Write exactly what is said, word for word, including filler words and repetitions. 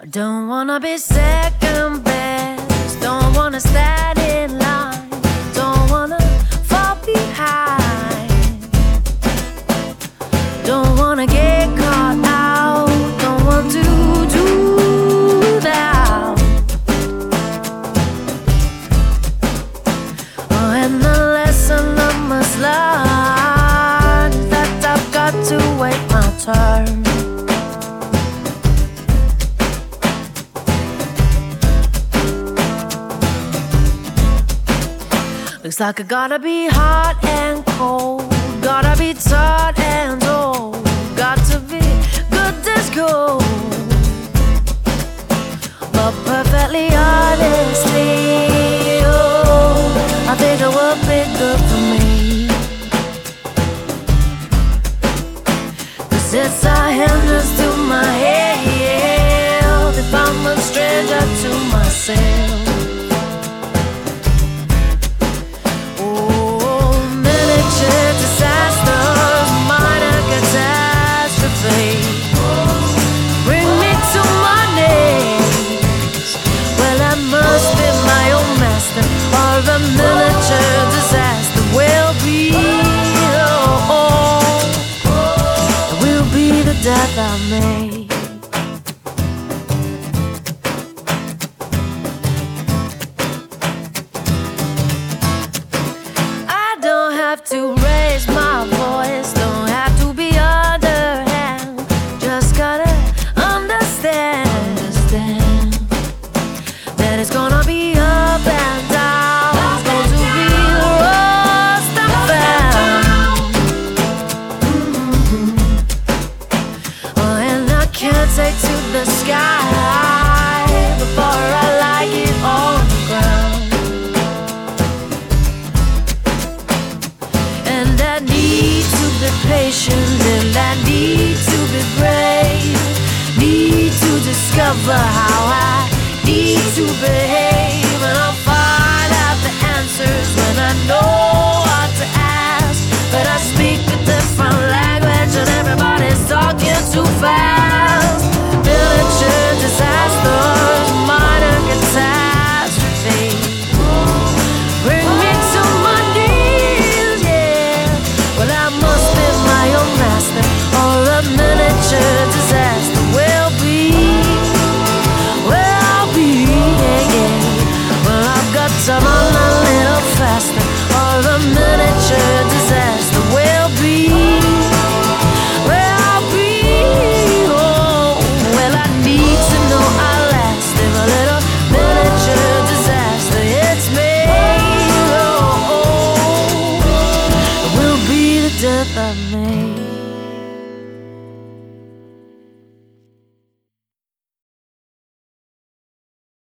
Don't wanna be second best, don't wanna stand in line, don't wanna fall behind, don't wanna get caught out, don't want to do that. Oh, and the lesson I must learn is that I've got to wait my turn. Looks like I gotta be hot and cold, gotta be tired and old, got to be good as gold, but perfectly honestly, oh, I think it would be good for me, 'cause it's a hindrance to my health if I'm a stranger to myself. A miniature disaster will be, oh, oh, it will be the death I made. I don't have to raise my voice, don't have to be underhand, just gotta understand, understand that it's gonna be up and down. Take to the sky before I like it on the ground, and I need to be patient, and I need to be brave, need to discover how I need to behave, and I'll find out the answers when I know what to ask, but I speak a different language and everybody's talking too fast. Miniature disasters, minor catastrophe, bring me to my knees, yeah. Well, I must be my own master, or a miniature disaster will be, will be, yeah, yeah. Well, I've got to run a little faster, or a miniature disaster will be. Death I made.